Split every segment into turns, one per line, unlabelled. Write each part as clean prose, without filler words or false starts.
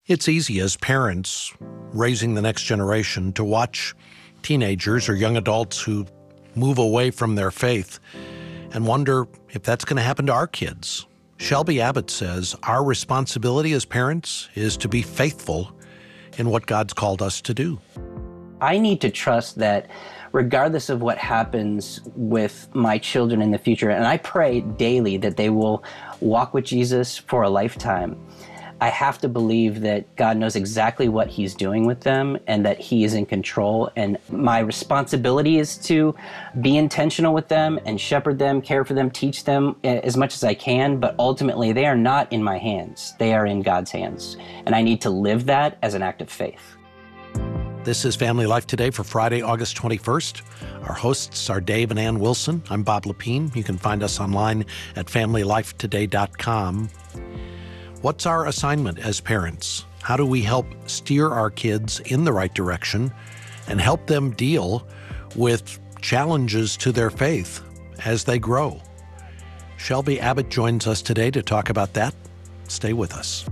It's easy as parents raising the next generation to watch teenagers or young adults who move away from their faith and wonder if that's going to happen to our kids. Shelby Abbott says our responsibility as parents is to be faithful in what God's called us to do.
I need to trust that regardless of what happens with my children in the future, and I pray daily that they will walk with Jesus for a lifetime, I have to believe that God knows exactly what he's doing with them and that he is in control. And my responsibility is to be intentional with them and shepherd them, care for them, teach them as much as I can. But ultimately, they are not in my hands. They are in God's hands. And I need to live that as an act of faith.
This is Family Life Today for Friday, August 21st. Our hosts are Dave and Ann Wilson. I'm Bob Lepine. You can find us online at familylifetoday.com. What's our assignment as parents? How do we help steer our kids in the right direction and help them deal with challenges to their faith as they grow? Shelby Abbott joins us today to talk about that. Stay with us.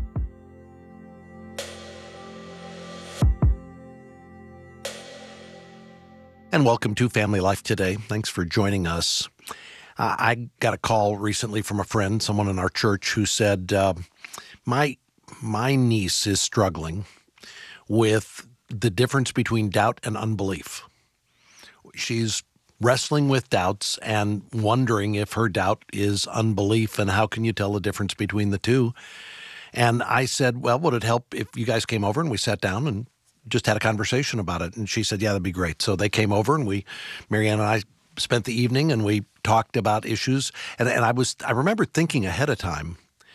And welcome to Family Life Today. Thanks for joining us. I got a call recently from a friend, someone in our church, who said, my niece is struggling with the difference between doubt and unbelief. She's wrestling with doubts and wondering if her doubt is unbelief, and how can you tell the difference between the two? And I said, well, would it help if you guys came over and we sat down and just had a conversation about it? And she said, yeah, that'd be great. So they came over and Marianne and I spent the evening and we talked about issues. And I remember thinking ahead of time,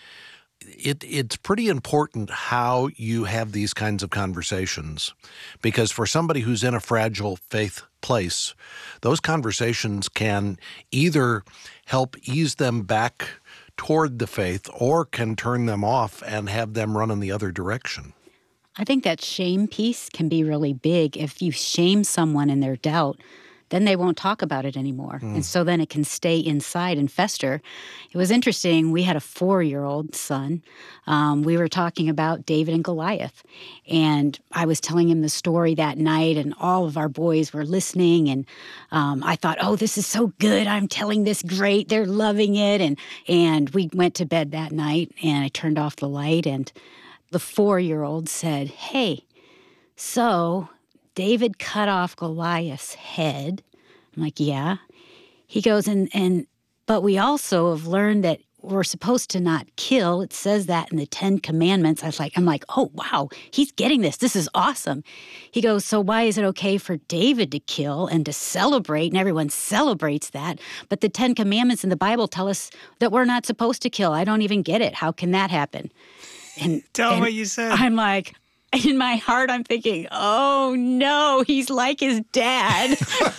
it's pretty important how you have these kinds of conversations, because for somebody who's in a fragile faith place, those conversations can either help ease them back toward the faith or can turn them off and have them run in the other direction.
I think that shame piece can be really big. If you shame someone in their doubt, then they won't talk about it anymore. And so then it can stay inside and fester. It was interesting. We had a 4-year-old son. We were talking about David and Goliath. And I was telling him the story that night, and all of our boys were listening. And I thought, oh, this is so good. I'm telling this great. They're loving it. And we went to bed that night, and I turned off the light. And the 4-year-old said, hey, so David cut off Goliath's head. I'm like, yeah. He goes, but we also have learned that we're supposed to not kill. It says that in the 10 Commandments. I'm like, oh, wow, he's getting this. This is awesome. He goes, so why is it okay for David to kill and to celebrate? And everyone celebrates that. But the 10 Commandments in the Bible tell us that we're not supposed to kill. I don't even get it. How can that happen?
Tell him what you said.
I'm like, in my heart, I'm thinking, oh, no, he's like his dad.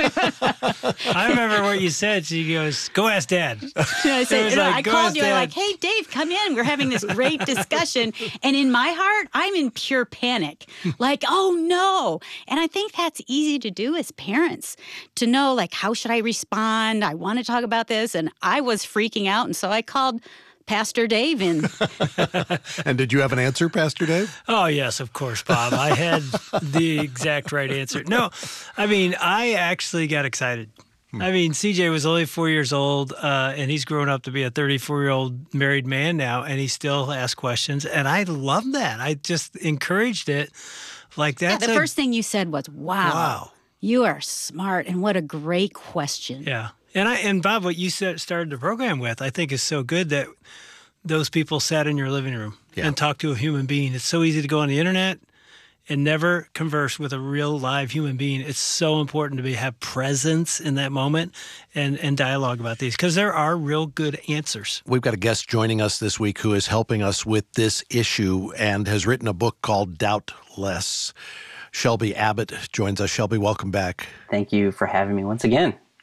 I remember what you said. She goes, go ask Dad.
I called you. I'm like, hey, Dave, come in. We're having this great discussion. And in my heart, I'm in pure panic. Like, oh, no. And I think that's easy to do as parents, to know, like, how should I respond? I want to talk about this. And I was freaking out. And so I called Pastor Dave in.
And did you have an answer, Pastor Dave?
Oh, yes, of course, Bob. I had the exact right answer. No, I mean, I actually got excited. I mean, CJ was only 4 years old, and he's grown up to be a 34-year-old married man now, and he still asks questions. And I love that. I just encouraged it. Like, that's
the first thing you said was, wow, you are smart, and what a great question.
Yeah. And Bob, what you started the program with, I think is so good, that those people sat in your living room and talked to a human being. It's so easy to go on the internet and never converse with a real live human being. It's so important to have presence in that moment and dialogue about these, because there are real good answers.
We've got a guest joining us this week who is helping us with this issue and has written a book called Doubt Less. Shelby Abbott joins us. Shelby, welcome back.
Thank you for having me once again.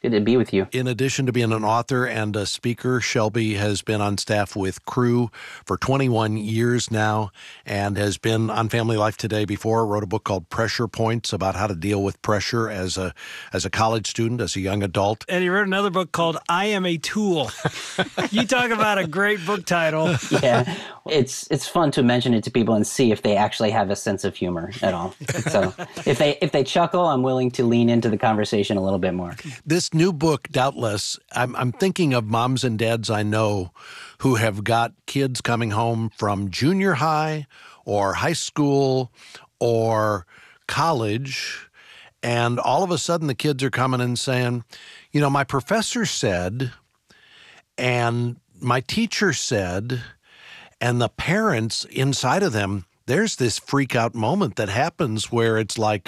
Good to be with you.
In addition to being an author and a speaker, Shelby has been on staff with Cru for 21 years now and has been on Family Life Today before, wrote a book called Pressure Points about how to deal with pressure as a college student, as a young adult.
And he wrote another book called I Am a Tool. You talk about a great book title.
Yeah, it's fun to mention it to people and see if they actually have a sense of humor at all. So if they chuckle, I'm willing to lean into the conversation a little bit more.
This new book, doubtless, I'm thinking of moms and dads I know who have got kids coming home from junior high or high school or college, and all of a sudden the kids are coming and saying, you know, my professor said, and my teacher said, and the parents inside of them, there's this freak out moment that happens where it's like,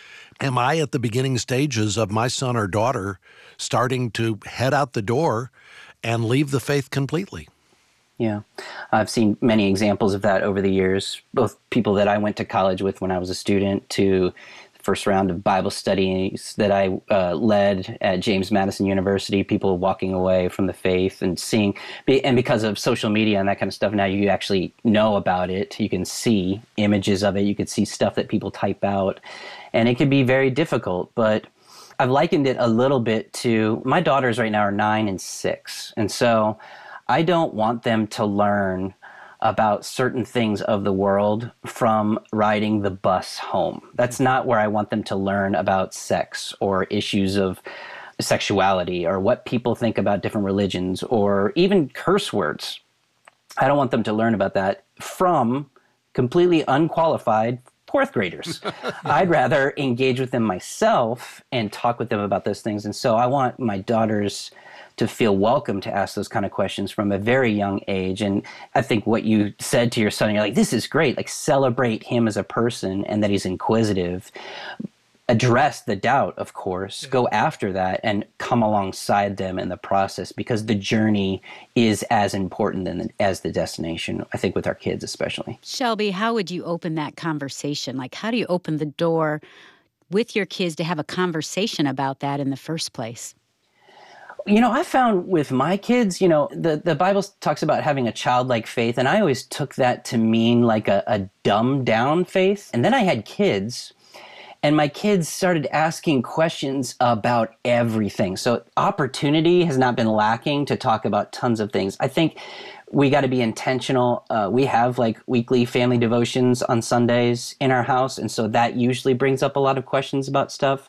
am I at the beginning stages of my son or daughter starting to head out the door and leave the faith completely?
Yeah, I've seen many examples of that over the years, both people that I went to college with when I was a student to the first round of Bible studies that I led at James Madison University, people walking away from the faith and seeing, and because of social media and that kind of stuff, now you actually know about it. You can see images of it. You can see stuff that people type out, and it can be very difficult, but I've likened it a little bit to, my daughters right now are 9 and 6. And so I don't want them to learn about certain things of the world from riding the bus home. That's not where I want them to learn about sex or issues of sexuality or what people think about different religions or even curse words. I don't want them to learn about that from completely unqualified fourth graders. I'd rather engage with them myself and talk with them about those things. And so I want my daughters to feel welcome to ask those kind of questions from a very young age. And I think what you said to your son, you're like, this is great. Like, celebrate him as a person and that he's inquisitive. Address the doubt, of course, go after that and come alongside them in the process, because the journey is as important as the destination, I think, with our kids especially.
Shelby, how would you open that conversation? Like, how do you open the door with your kids to have a conversation about that in the first place?
You know, I found with my kids, you know, the Bible talks about having a childlike faith, and I always took that to mean like a dumbed down faith. And then I had kids, and my kids started asking questions about everything. So opportunity has not been lacking to talk about tons of things. I think we got to be intentional. We have like weekly family devotions on Sundays in our house, and so that usually brings up a lot of questions about stuff.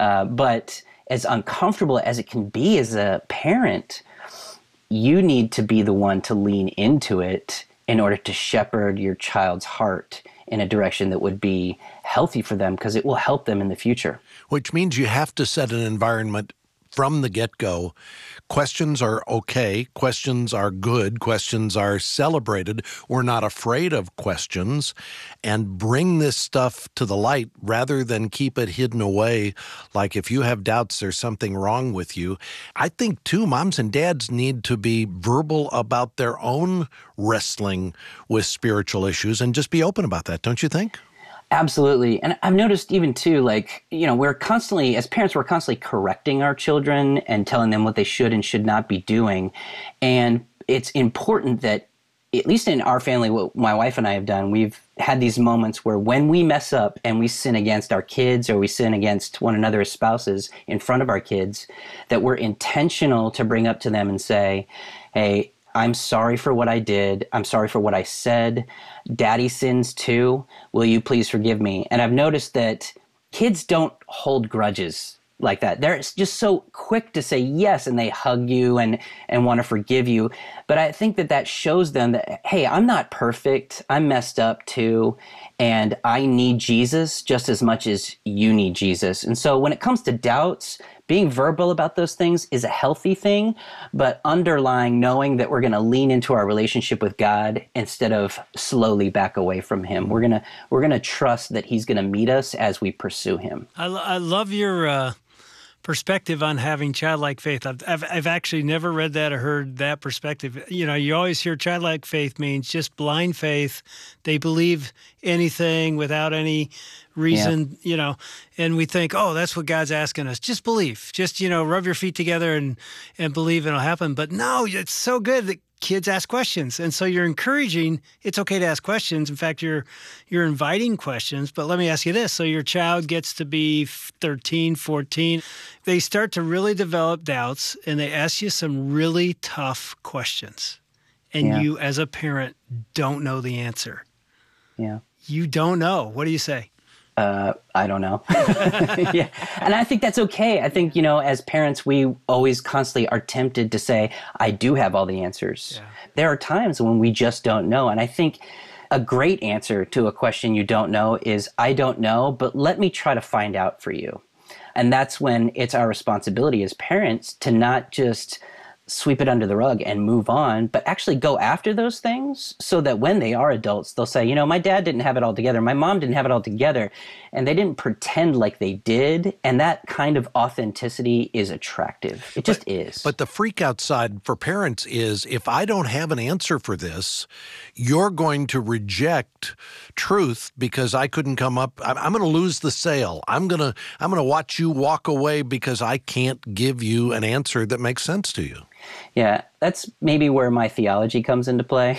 But as uncomfortable as it can be as a parent, you need to be the one to lean into it in order to shepherd your child's heart in a direction that would be healthy for them, because it will help them in the future.
Which means you have to set an environment from the get-go. Questions are okay. Questions are good. Questions are celebrated. We're not afraid of questions, and bring this stuff to the light rather than keep it hidden away. Like, if you have doubts, there's something wrong with you. I think, too, moms and dads need to be verbal about their own wrestling with spiritual issues and just be open about that, don't you think?
Absolutely. And I've noticed even too, like, you know, we're constantly, as parents, we're constantly correcting our children and telling them what they should and should not be doing. And it's important that, at least in our family, what my wife and I have done, we've had these moments where when we mess up and we sin against our kids or we sin against one another as spouses in front of our kids, that we're intentional to bring up to them and say, hey, I'm sorry for what I did. I'm sorry for what I said. Daddy sins too. Will you please forgive me? And I've noticed that kids don't hold grudges like that. They're just so quick to say yes, and they hug you and want to forgive you. But I think that shows them that, hey, I'm not perfect. I'm messed up too. And I need Jesus just as much as you need Jesus. And so when it comes to doubts, being verbal about those things is a healthy thing, but underlying knowing that we're going to lean into our relationship with God instead of slowly back away from Him. We're going to trust that He's going to meet us as we pursue Him.
I love your perspective on having childlike faith. I've actually never read that or heard that perspective. You know, you always hear childlike faith means just blind faith. They believe anything without any reason, you know, and we think, oh, that's what God's asking us. Just believe. Just, you know, rub your feet together and believe it'll happen. But no, it's so good that kids ask questions. And so you're encouraging, it's okay to ask questions. In fact, you're inviting questions. But let me ask you this. So your child gets to be 13, 14. They start to really develop doubts and they ask you some really tough questions. And you, as a parent, don't know the answer.
Yeah.
You don't know. What do you say?
I don't know. Yeah. And I think that's okay. I think, you know, as parents, we always constantly are tempted to say, I do have all the answers. Yeah. There are times when we just don't know. And I think a great answer to a question you don't know is, I don't know, but let me try to find out for you. And that's when it's our responsibility as parents to not just sweep it under the rug and move on, but actually go after those things so that when they are adults, they'll say, you know, my dad didn't have it all together. My mom didn't have it all together. And they didn't pretend like they did. And that kind of authenticity is attractive. It just is.
But the freak out side for parents is, if I don't have an answer for this, you're going to reject truth because I couldn't come up. I'm going to lose the sale. I'm going to watch you walk away because I can't give you an answer that makes sense to you.
Yeah, that's maybe where my theology comes into play.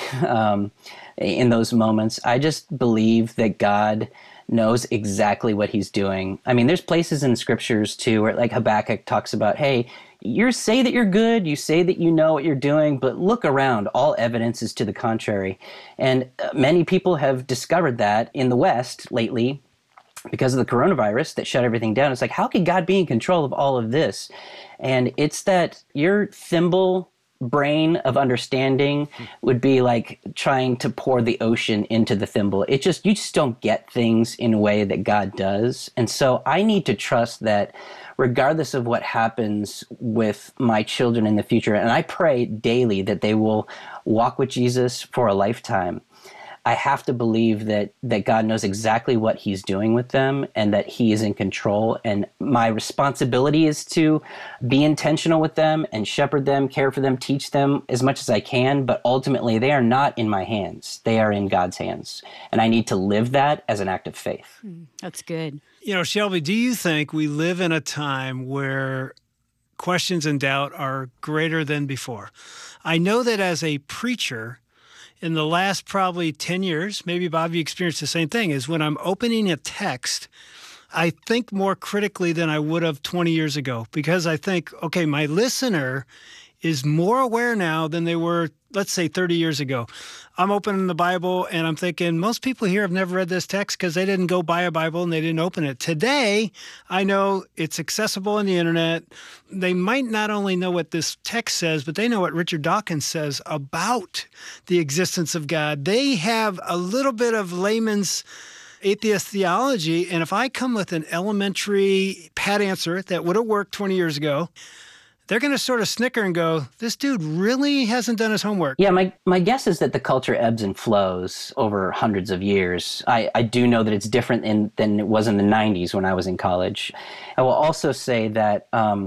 In those moments, I just believe that God knows exactly what he's doing. I mean, there's places in scriptures too where like Habakkuk talks about, hey, you say that you're good, you say that you know what you're doing, but look around, all evidence is to the contrary. And many people have discovered that in the West lately because of the coronavirus that shut everything down. It's like, how could God be in control of all of this? And it's that your thimble brain of understanding would be like trying to pour the ocean into the thimble. You just don't get things in a way that God does. And so I need to trust that regardless of what happens with my children in the future, and I pray daily that they will walk with Jesus for a lifetime, I have to believe that God knows exactly what he's doing with them and that he is in control. And my responsibility is to be intentional with them and shepherd them, care for them, teach them as much as I can. But ultimately, they are not in my hands. They are in God's hands. And I need to live that as an act of faith.
That's good.
You know, Shelby, do you think we live in a time where questions and doubt are greater than before? I know that as a preacher, in the last probably 10 years, maybe Bob, you experienced the same thing, is when I'm opening a text, I think more critically than I would have 20 years ago, because I think, okay, my listener is more aware now than they were, let's say, 30 years ago. I'm opening the Bible and I'm thinking, most people here have never read this text because they didn't go buy a Bible and they didn't open it. Today, I know it's accessible on the internet. They might not only know what this text says, but they know what Richard Dawkins says about the existence of God. They have a little bit of layman's atheist theology, and if I come with an elementary pat answer that would have worked 20 years ago, they're going to sort of snicker and go, this dude really hasn't done his homework.
Yeah, my guess is that the culture ebbs and flows over hundreds of years. I do know that it's different than it was in the 90s when I was in college. I will also say that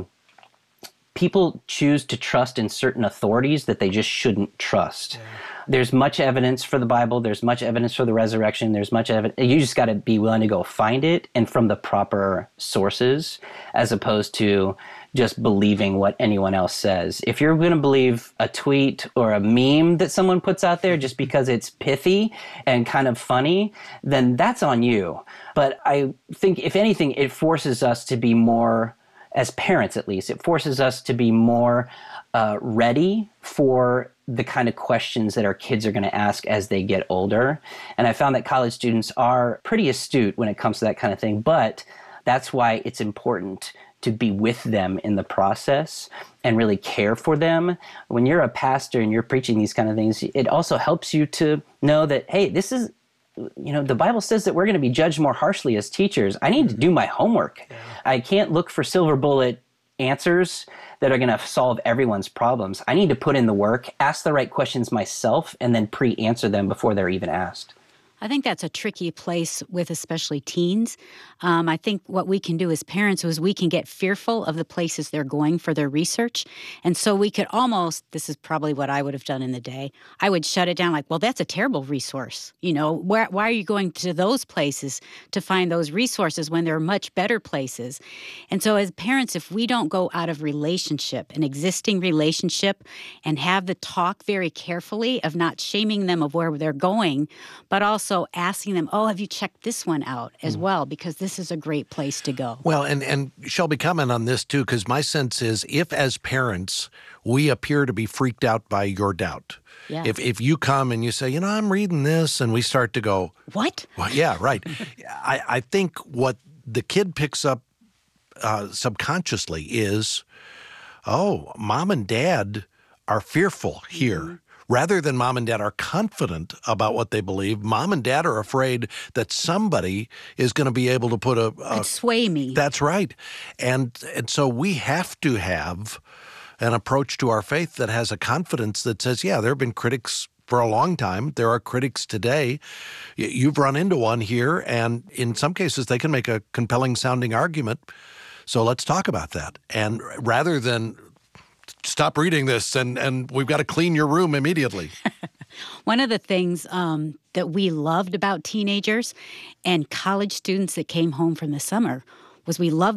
people choose to trust in certain authorities that they just shouldn't trust. Yeah. There's much evidence for the Bible. There's much evidence for the resurrection. There's much evidence. You just got to be willing to go find it and from the proper sources, as opposed to just believing what anyone else says. If you're going to believe a tweet or a meme that someone puts out there just because it's pithy and kind of funny, then that's on you. But I think, if anything, it forces us to be more, as parents at least, it forces us to be more ready for the kind of questions that our kids are going to ask as they get older. And I found that college students are pretty astute when it comes to that kind of thing, but that's why it's important to be with them in the process and really care for them. When you're a pastor and you're preaching these kind of things, it also helps you to know that, hey, this is, you know, the Bible says that we're going to be judged more harshly as teachers. I need to do my homework. Yeah. I can't look for silver bullet answers that are going to solve everyone's problems. I need to put in the work, ask the right questions myself, and then pre-answer them before they're even asked.
I think that's a tricky place with especially teens. I think what we can do as parents is we can get fearful of the places they're going for their research. And so we could almost, this is probably what I would have done in the day, I would shut it down like, well, that's a terrible resource. Why are you going to those places to find those resources when there are much better places? And so as parents, if we don't go out of an existing relationship, and have the talk very carefully of not shaming them of where they're going, but also asking them, oh, have you checked this one out as well? Because this is a great place to go.
Well, and Shelby, comment on this too, because my sense is if as parents we appear to be freaked out by your doubt,
Yeah.
if you come and you say, I'm reading this, and we start to go,
What?
well, yeah, right. I think what the kid picks up subconsciously is, oh, mom and dad are fearful here. Rather than mom and dad are confident about what they believe, mom and dad are afraid that somebody is going to be able to put
Could sway me.
That's right. And so we have to have an approach to our faith that has a confidence that says, yeah, there have been critics for a long time. There are critics today. You've run into one here, and in some cases they can make a compelling sounding argument. So let's talk about that. And rather than stop reading this and we've got to clean your room immediately.
One of the things that we loved about teenagers and college students that came home from the summer was we loved